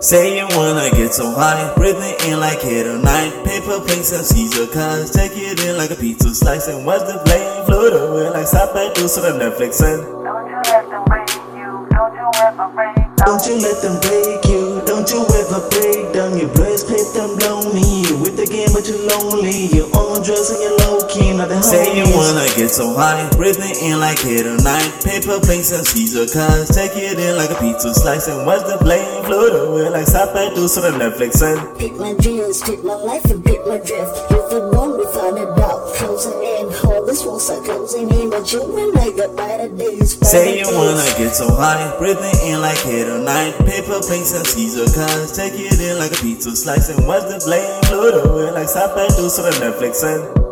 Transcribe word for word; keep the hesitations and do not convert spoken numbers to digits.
Say you wanna get so high, breathing in like night. Paper planes and seizure cars, take it in like a pizza slice and watch the plane float away like Sapa do so the Netflix and don't you let them break you, don't you ever break down. Don't you let them break you, don't you ever break down. Your breastplate them blow me, you with the game but you're lonely. You're on drugs and you're low key, not the homies. Say you wanna get so high, breathing in like night. Paper planes and seizure cars, take it in like a pizza slice and watch the plane float away like Sapa do so the Netflix and pick my dreams, pick my life and pick my drift. You're the one without a doubt, closing in. All this wants are closing in, but you and I got better days. Say you wanna get so high, breathing in like night. Paper planes and seizure cars, take it in like a pizza slice and watch the plane float away like Sapa do so the Netflix and